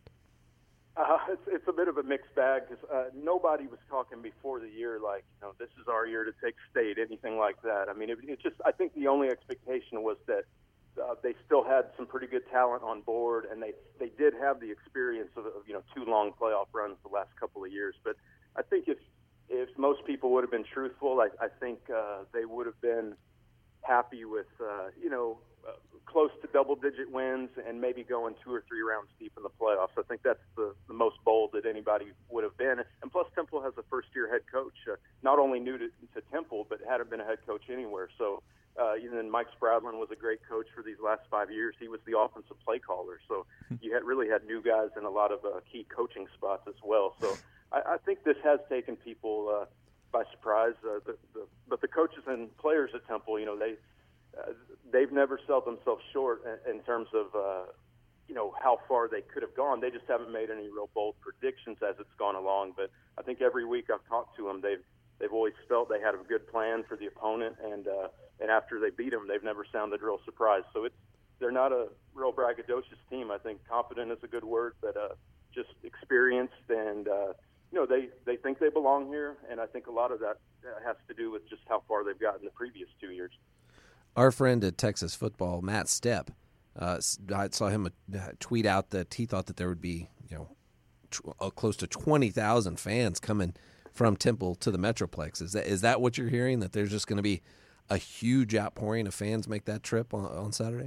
Uh, it's, it's a bit of a mixed bag because uh, nobody was talking before the year like, you know, this is our year to take state, anything like that. I mean, it, it just I think the only expectation was that uh, they still had some pretty good talent on board, and they, they did have the experience of, of, you know, two long playoff runs the last couple of years. But I think if if most people would have been truthful, I, I think uh, they would have been happy with, uh, you know, uh, close to double-digit wins and maybe going two or three rounds deep in the playoffs. I think that's the, the most bold that anybody would have been. And plus, Temple has a first-year head coach, uh, not only new to, to Temple, but hadn't been a head coach anywhere. So, uh, and then Mike Spradlin was a great coach for these last five years. He was the offensive play caller. So you had really had new guys in a lot of uh, key coaching spots as well. So I, I think this has taken people uh, by surprise. Uh, the, the, but the coaches and players at Temple, you know, they uh, they've never sold themselves short in, in terms of uh, you know how far they could have gone. They just haven't made any real bold predictions as it's gone along. But I think every week I've talked to them, they've they've always felt they had a good plan for the opponent, and uh, and after they beat them, they've never sounded real surprised. So it's they're not a real braggadocious team. I think confident is a good word, but uh, just experienced and. Uh, You know, they, they think they belong here, and I think a lot of that has to do with just how far they've gotten the previous two years. Our friend at Texas football, Matt Stepp, uh, I saw him tweet out that he thought that there would be, you know, tr- close to twenty thousand fans coming from Temple to the Metroplex. Is that is that what you're hearing, that there's just going to be a huge outpouring of fans make that trip on, on Saturday?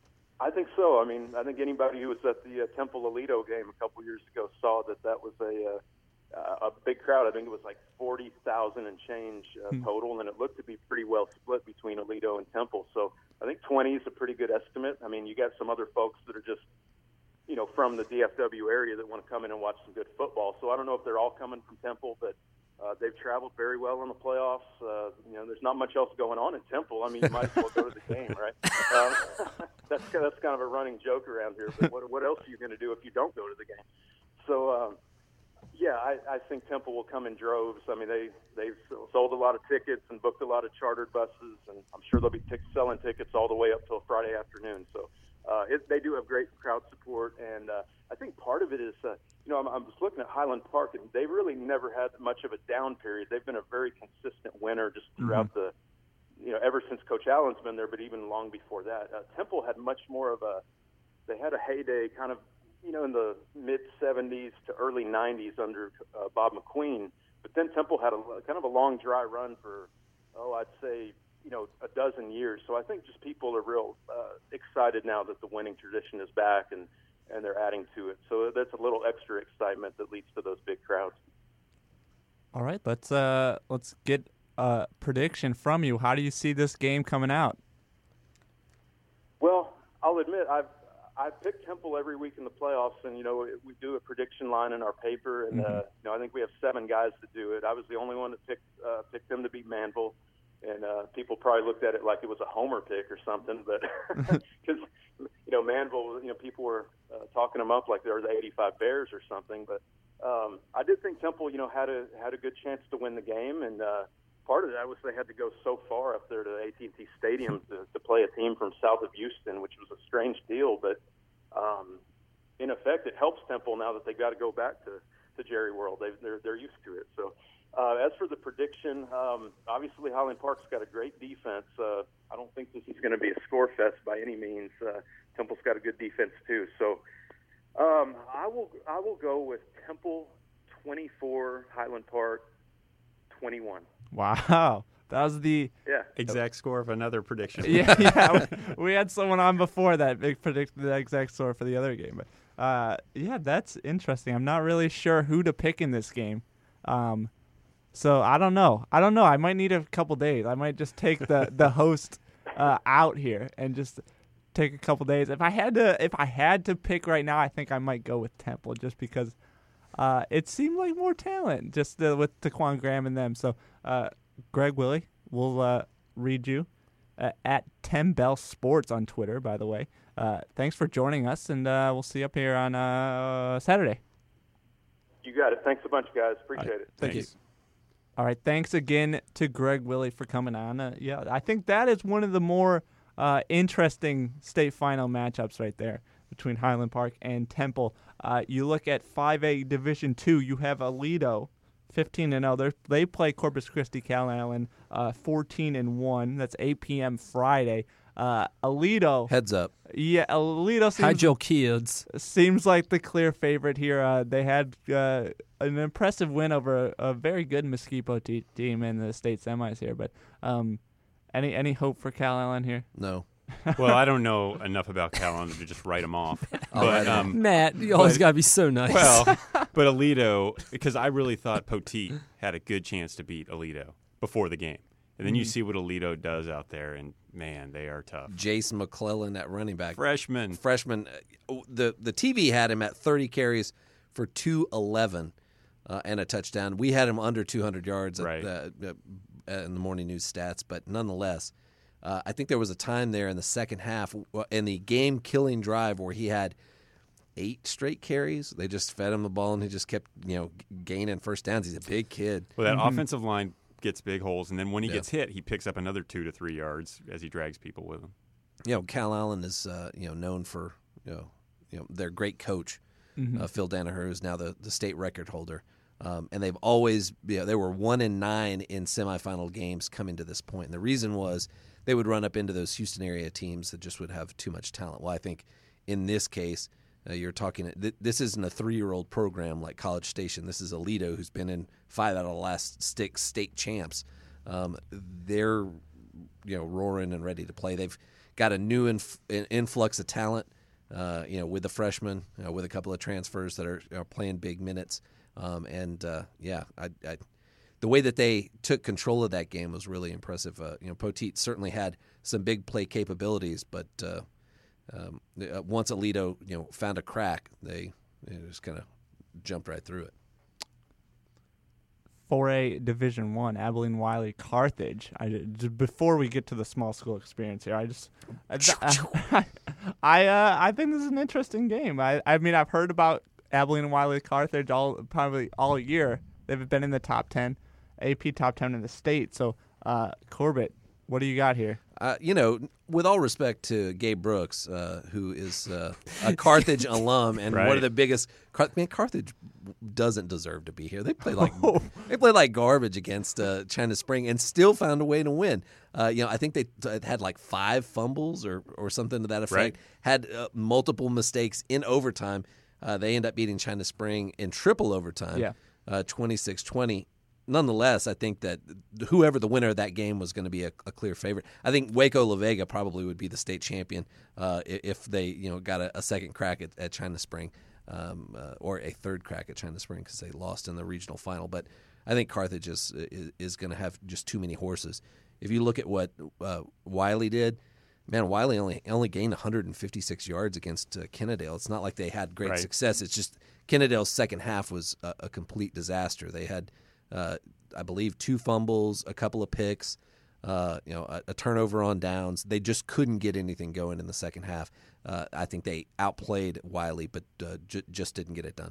I think so. I mean, I think anybody who was at the uh, Temple-Alito game a couple years ago saw that that was a uh, – Uh, a big crowd. I think it was like forty thousand and change uh, total, and it looked to be pretty well split between Alito and Temple. So I think twenty is a pretty good estimate. I mean, you got some other folks that are just, you know, from the D F W area that want to come in and watch some good football. So I don't know if they're all coming from Temple, but uh, they've traveled very well in the playoffs. Uh, you know, there's not much else going on in Temple. I mean, you might as well go to the game, right? Um, that's that's kind of a running joke around here. But what what else are you going to do if you don't go to the game? So. Um, Yeah, I, I think Temple will come in droves. I mean, they, they've sold a lot of tickets and booked a lot of chartered buses, and I'm sure they'll be t- selling tickets all the way up till Friday afternoon. So uh, it, they do have great crowd support, and uh, I think part of it is, uh, you know, I'm, I was looking at Highland Park, and they've really never had much of a down period. They've been a very consistent winner just throughout mm-hmm. the, you know, ever since Coach Allen's been there, but even long before that. Uh, Temple had much more of a, they had a heyday kind of, you know, in the mid-seventies to early nineties under uh, Bob McQueen. But then Temple had a kind of a long, dry run for oh, I'd say, you know, a dozen years. So I think just people are real uh, excited now that the winning tradition is back and, and they're adding to it. So that's a little extra excitement that leads to those big crowds. All right, let's uh, let's get a prediction from you. How do you see this game coming out? Well, I'll admit I've I pick Temple every week in the playoffs, and you know we do a prediction line in our paper, and Mm-hmm. uh, you know I think we have seven guys to do it. I was the only one that picked uh, picked them to beat Manville, and uh, people probably looked at it like it was a homer pick or something, but because you know Manville, you know people were uh, talking them up like they were the eighty-five Bears or something, but um, I did think Temple, you know, had a had a good chance to win the game, and uh, part of that was they had to go so far up there to A T and T Stadium to, to play a team from south of Houston, which was a strange deal, but um, in effect, it helps Temple now that they got to go back to, to Jerry World. They, they're they're used to it. So, uh, as for the prediction, um, obviously Highland Park's got a great defense. Uh, I don't think this is going to be a score fest by any means. Uh, Temple's got a good defense too. So, um, I will I will go with Temple twenty-four, Highland Park twenty-one. Wow, that was the Yeah. Exact score of another prediction. yeah yeah. we, we had someone on before that big predicted the exact score for the other game, but uh, yeah, that's interesting. I'm not really sure who to pick in this game, um, so I don't know. I don't know. I might need a couple days. I might just take the the host uh, out here and just take a couple days. If I had to, if I had to pick right now, I think I might go with Temple just because uh, it seemed like more talent just uh, with Taquan Graham and them. So, uh, Greg Willie, we'll uh, read you uh, at Tem Bell Sports on Twitter, by the way. Uh, thanks for joining us, and uh, we'll see you up here on uh, Saturday. You got it. Thanks a bunch, guys. Appreciate All right. it. Thank Thanks. you. All right, thanks again to Greg Willie for coming on. Uh, yeah, I think that is one of the more uh, interesting state final matchups right there between Highland Park and Temple. Uh, you look at five A Division two, you have Aledo, fifteen and oh. They're, they play Corpus Christi Calallen, uh, fourteen and one. That's eight p.m. Friday. Uh, Aledo, Heads up. yeah, Aledo seems Hide your kids. seems like the clear favorite here. Uh, they had uh, an impressive win over a, a very good Mesquipo te- team in the state semis here. But um, any any hope for Cal Allen here? No. Well, I don't know enough about Calhoun to just write them off. I'll write But 'em um, Matt, you always but- got to be so nice. well, but Aledo, because I really thought Poteet had a good chance to beat Aledo before the game. And then you see what Aledo does out there, and, man, they are tough. Jason McClellan at running back. Freshman. Freshman. uh, The the T V had him at thirty carries for two eleven uh, and a touchdown. We had him under two hundred yards at Right. the, uh, in the morning news stats, but nonetheless, uh, I think there was a time there in the second half uh, in the game-killing drive where he had eight straight carries. They just fed him the ball, and he just kept you know gaining first downs. He's a big kid. Well, that offensive line gets big holes, and then when he Yeah. gets hit, he picks up another two to three yards as he drags people with him. You know, Cal Allen is uh, you know known for you know you know their great coach, uh, Phil Danaher, who's now the, the state record holder, um, and they've always you know, they were one and nine in semifinal games coming to this point. And the reason was they would run up into those Houston area teams that just would have too much talent. Well, I think in this case, uh, you're talking. Th- this isn't a three year old program like College Station. This is Aledo, who's been in five out of the last six state champs. Um, they're you know roaring and ready to play. They've got a new inf- influx of talent, uh, you know, with the freshmen, you know, with a couple of transfers that are, are playing big minutes. Um, and uh, yeah, I, I, the way that they took control of that game was really impressive. Uh, you know, Poteet certainly had some big play capabilities, but uh, um, once Aledo, you know, found a crack, they, they just kind of jumped right through it. four A Division One, Abilene Wiley Carthage. I just, before we get to the small school experience here, I just I I, uh, I think this is an interesting game. I I mean I've heard about Abilene Wiley Carthage all probably all year. They've been in the top ten, A P top ten in the state. So uh, Corbett, what do you got here? Uh, you know, with all respect to Gabe Brooks, uh, who is uh, a Carthage alum and one Right. of the biggest, Car- man, Carthage doesn't deserve to be here. They play like they play like garbage against uh, China Spring and still found a way to win. Uh, you know, I think they t- had like five fumbles or or something to that effect. Right. Had uh, multiple mistakes in overtime. Uh, they end up beating China Spring in triple overtime. Yeah. Uh, twenty-six twenty. nonetheless, I think that whoever the winner of that game was going to be a, a clear favorite. I think Waco La Vega probably would be the state champion uh, if they you know got a, a second crack at, at China Spring um, uh, or a third crack at China Spring because they lost in the regional final. But I think Carthage is is, is going to have just too many horses. If you look at what uh, Wiley did, man, Wiley only only gained one hundred fifty-six yards against uh, Kennedale. It's not like they had great Right. success. It's just Kennedale's second half was a, a complete disaster. They had, uh, I believe, two fumbles, a couple of picks, uh, you know, a, a turnover on downs. They just couldn't get anything going in the second half. Uh, I think they outplayed Wiley, but uh, j- just didn't get it done.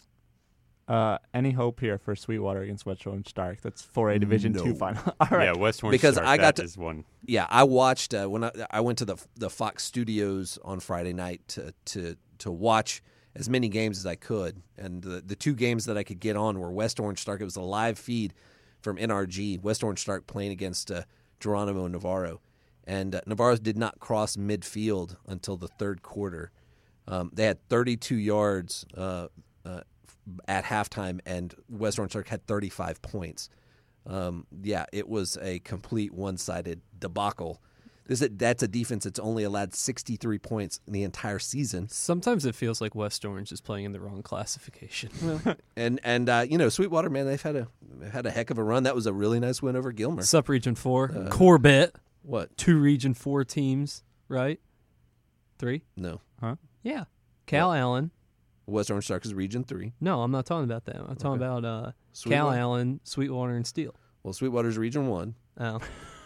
Uh, any hope here for Sweetwater against West Orange Stark? That's four A Division No. Two final. All right. Yeah, West Orange Because Stark, I got that to- is one. Yeah, I watched uh, when I, I went to the the Fox Studios on Friday night to to to watch as many games as I could, and the the two games that I could get on were West Orange Stark. It was a live feed from N R G. West Orange Stark playing against uh, Geronimo Navarro, and uh, Navarro did not cross midfield until the third quarter. Um, they had thirty-two yards uh, uh, at halftime, and West Orange Stark had thirty-five points. Um, yeah, it was a complete one-sided debacle. This is, that's a defense that's only allowed sixty-three points in the entire season. Sometimes it feels like West Orange is playing in the wrong classification. And and uh, you know, Sweetwater, man, they've had a had a heck of a run. That was a really nice win over Gilmer. Sup, Region Four, Corbett, What? two Region Four teams, right? Three? No, Yeah. Cal Allen. West Orange Stark is Region Three. No, I'm not talking about that. I'm talking about uh, Cal Sweetwater? Allen, Sweetwater, and Steele. Well, Sweetwater's Region One. Oh.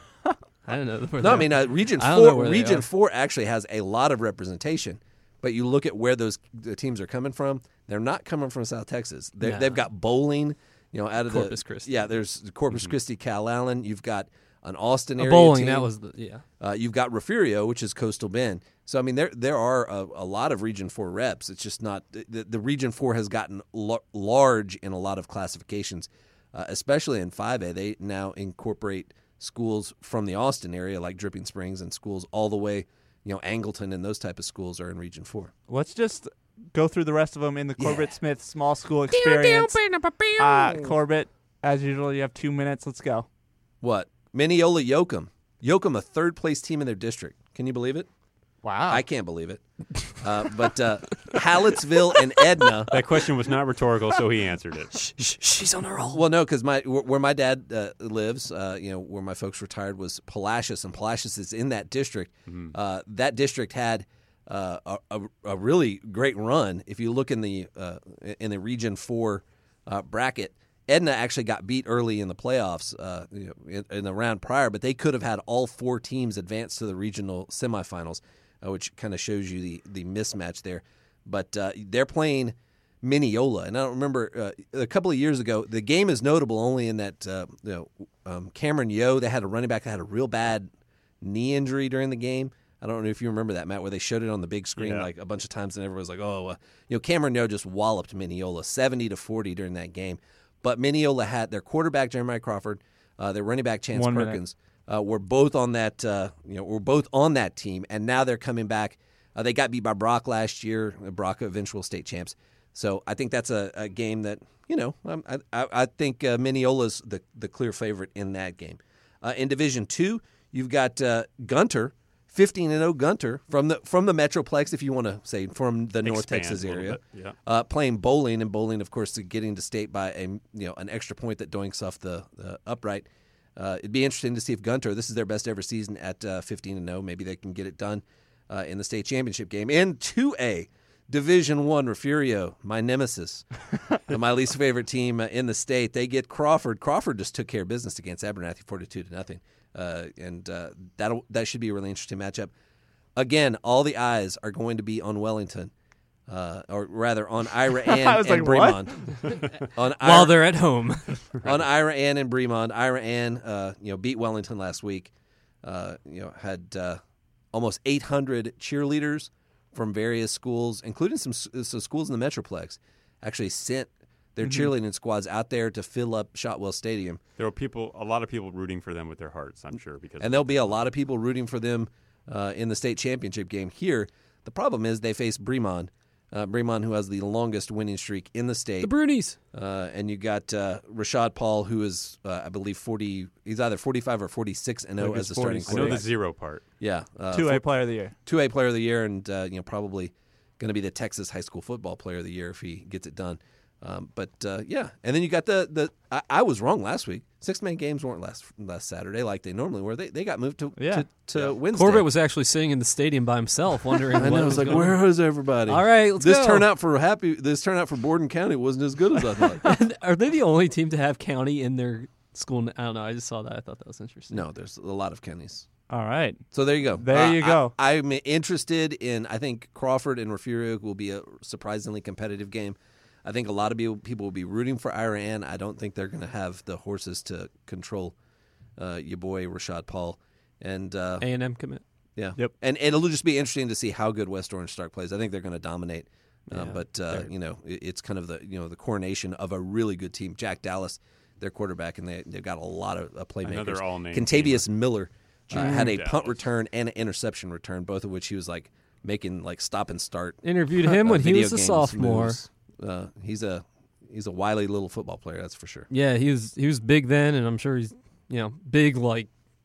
I don't know. where No, I they're- mean uh, Region I don't know Four. where they Region are. Four actually has a lot of representation, but you look at where those the teams are coming from. They're not coming from South Texas. They're, No. They've got Bowling, you know, out of Corpus the Christi. Yeah, there's Corpus Christi, Cal Allen. You've got an Austin Uh, area bowling. team. That was the yeah. Uh, you've got Refugio, which is Coastal Bend. So I mean, there there are a, a lot of Region Four reps. It's just not the, the Region Four has gotten l- large in a lot of classifications, uh, especially in five A. They now incorporate schools from the Austin area, like Dripping Springs, and schools all the way, you know, Angleton and those type of schools are in Region Four. Let's just go through the rest of them in the Corbett Smith small school experience. Uh, Corbett, as usual, you have two minutes. Let's go. What? Mineola Yoakum. Yoakum, a third place team in their district. Can you believe it? Wow. I can't believe it. Uh, but uh, Hallettsville and Edna. That question was not rhetorical, so he answered it. Shh, she's on a roll. Well, no, because my where where my dad uh, lives, uh, you know, where my folks retired was Palacios, and Palacios is in that district. Uh, that district had uh, a, a, a really great run. If you look in the uh, in the Region Four uh, bracket, Edna actually got beat early in the playoffs, uh, you know, in, in the round prior, but they could have had all four teams advance to the regional semifinals, uh, which kind of shows you the the mismatch there. But uh, they're playing Mineola, and I don't remember uh, a couple of years ago. The game is notable only in that uh, you know um, Cameron Yo, they had a running back that had a real bad knee injury during the game. I don't know if you remember that, Matt, where they showed it on the big screen Yeah. like a bunch of times, and everyone was like, "Oh, uh, you know, Cameron Yo just walloped Mineola seventy to forty during that game." But Mineola had their quarterback Jeremiah Crawford, uh, their running back Chance One minute. Perkins, uh, were both on that. Uh, you know, were both on that team, and now they're coming back. Uh, they got beat by Brock last year. Brock, eventual state champs. So I think that's a, a game that you know. Um, I, I, I think uh, Mineola's the the clear favorite in that game. Uh, in Division Two, you've got uh, Gunter, fifteen and zero Gunter from the from the Metroplex, if you want to say from the North Expand Texas a little area. bit, yeah. Uh, playing Bowling, and Bowling, of course, getting to state by a you know an extra point that doinks off the, the upright. Uh, it'd be interesting to see if Gunter, this is their best ever season at uh, fifteen and zero. Maybe they can get it done uh, in the state championship game. In two A, Division One, Refugio, my nemesis, my least favorite team uh, in the state. They get Crawford. Crawford just took care of business against Abernathy, forty-two to nothing, uh, and uh, that that should be a really interesting matchup. Again, all the eyes are going to be on Wellington, uh, or rather on Ira Ann I was and like, what? Bremond. on While Ira, they're at home. on Ira Ann and Bremond, Ira Ann, uh, you know, beat Wellington last week. Uh, you know, had uh, almost eight hundred cheerleaders from various schools, including some, some schools in the Metroplex, actually sent their cheerleading squads out there to fill up Shotwell Stadium. There were people, a lot of people rooting for them with their hearts, I'm sure. Because And there'll be a lot of people rooting for them uh, in the state championship game here. The problem is they face Bremond, Uh, Bremond, who has the longest winning streak in the state. The Brunies. Uh, and you got uh, Rashad Paul, who is, uh, I believe, forty. He's either forty-five or forty-six and I oh think as a it's starting I forty-six. know the quarterback. zero part. Yeah, uh, Two A player of the year. two A player of the year, and uh, you know probably going to be the Texas high school football player of the year if he gets it done. Um, but uh, yeah, and then you got the the. I, I was wrong last week. Six man games weren't last last Saturday like they normally were. They they got moved to Yeah. to, to Yeah. Wednesday. Corbett was actually sitting in the stadium by himself, wondering. I what know. I was was like, going where on. is everybody? All right, let's this go. turnout for happy. This turnout for Borden County wasn't as good as I thought. Are they the only team to have county in their school? I don't know. I just saw that. I thought that was interesting. No, there's a lot of counties. All right. So there you go. There Uh, you go. I, I'm interested in. I think Crawford and Refugio will be a surprisingly competitive game. I think a lot of people people will be rooting for Iran. I don't think they're going to have the horses to control uh, your boy Rashad Paul. And uh, A and M commit. yeah, Yep. And, and it'll just be interesting to see how good West Orange Stark plays. I think they're going to dominate. Uh, Yeah, but uh, they're- you know, it, it's kind of the you know the coronation of a really good team. Jack Dallas, their quarterback, and they they've got a lot of uh, playmakers. Another all-name Contavious Miller uh, had a Dallas. punt return and an interception return, both of which he was like making like stop and start. Interviewed him uh, when he video was a games sophomore. moves. Uh, he's a he's a wily little football player, that's for sure. Yeah, he was he was big then, and I'm sure he's you know big like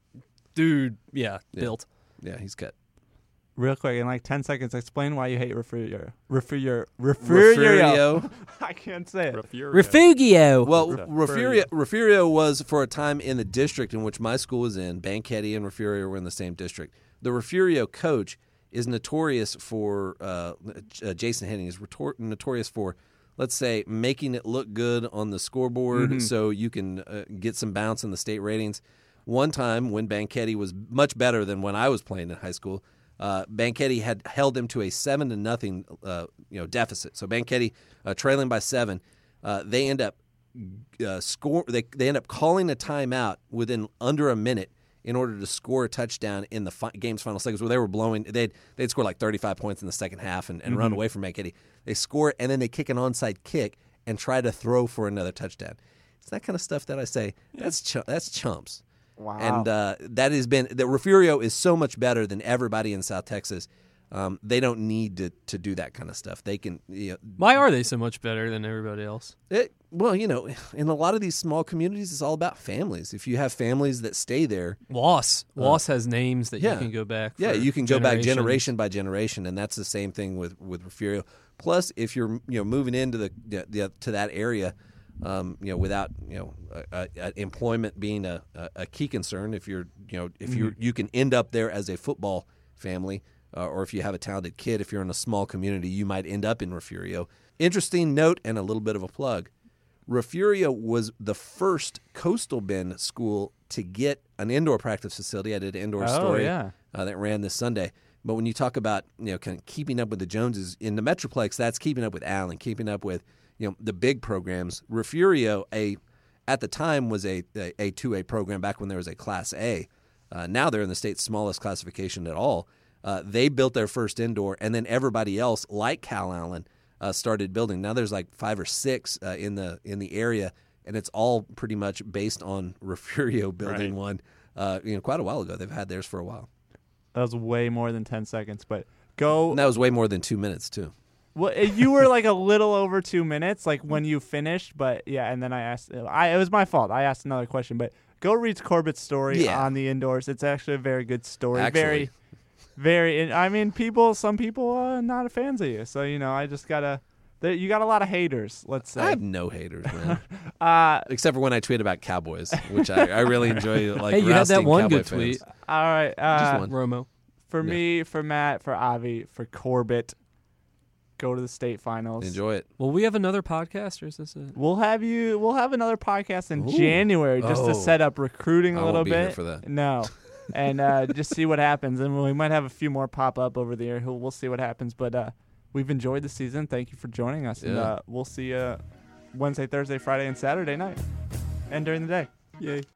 dude. Yeah, Yeah. built. Yeah, he's cut. Real quick, in like ten seconds, explain why you hate Refugio. Refugio. Refugio. Refugio. I can't say it. Refugio. Refugio. Well, Yeah. Refugio, Refugio was for a time in the district in which my school was in. Banquetti and Refugio were in the same district. The Refugio coach is notorious for, uh, uh, Jason Henning is retor- notorious for, let's say, making it look good on the scoreboard so you can uh, get some bounce in the state ratings. One time when Banquetti was much better than when I was playing in high school, uh, Banquetti had held him to a seven to nothing, uh, you know, deficit. So Banquetti uh, trailing by seven, uh, they end up uh, score. They they end up calling a timeout within under a minute in order to score a touchdown in the fi- game's final seconds, where they were blowing. They'd they'd score like thirty-five points in the second half and, and Mm-hmm. run away from Banquetti. They score it, and then they kick an onside kick and try to throw for another touchdown. It's that kind of stuff that I say that's ch- that's chumps. Wow. And uh, that has been the Refugio is so much better than everybody in South Texas. Um, they don't need to, to do that kind of stuff. They can, you know, Why are they so much better than everybody else? it, well, you know, in a lot of these small communities, it's all about families. If you have families that stay there, Wass. Wass has names that yeah. you can go back. yeah, for you can go back generations. generation by generation, and that's the same thing with with Refugio. Plus, if you're you know moving into the, the, the to that area, um, you know, without you know uh, uh, employment being a, a, a key concern, if you're you know if you you can end up there as a football family, uh, or if you have a talented kid, if you're in a small community, you might end up in Refugio. Interesting note and a little bit of a plug. Refugio was the first Coastal Bend school to get an indoor practice facility. I did an indoor Oh, story yeah. uh, that ran this Sunday. But when you talk about you know kind of keeping up with the Joneses in the Metroplex, that's keeping up with Allen, keeping up with you know the big programs. Refugio, a at the time was a a two A program back when there was a Class A. Uh, now they're in the state's smallest classification at all. Uh, they built their first indoor, and then everybody else, like Cal Allen, uh, started building. Now there's like five or six uh, in the in the area, and it's all pretty much based on Refugio building Right. one. Uh, you know, quite a while ago. They've had theirs for a while. That was way more than ten seconds, but go. And that was way more than two minutes too. Well, uh, you were like a little over two minutes, like when you finished, but yeah, and then I asked. I it was my fault. I asked another question, but go read Corbett's story Yeah. on the indoors. It's actually a very good story. Actually. Very, very. and I mean, people. Some people are not fans of you, so you know, I just gotta. There, you got a lot of haters. Let's say. I have no haters, man. Uh, Except for when I tweet about Cowboys, which I, I really enjoy. Like, Hey, you had that rousting one Cowboy good tweet. fans. all right. Uh, Just one. Romo. For Yeah. me, for Matt, for Avi, for Corbett, go to the state finals. Enjoy it. Will we have another podcast, or is this it? We'll have you. We'll have another podcast in Ooh. January just Oh. to set up recruiting a I won't little be bit. here for that. No, and uh, just see what happens. And we might have a few more pop up over the year. We'll we'll see what happens. But uh, we've enjoyed the season. Thank you for joining us. And Yeah. uh, we'll see you Wednesday, Thursday, Friday, and Saturday night, and during the day. Yay.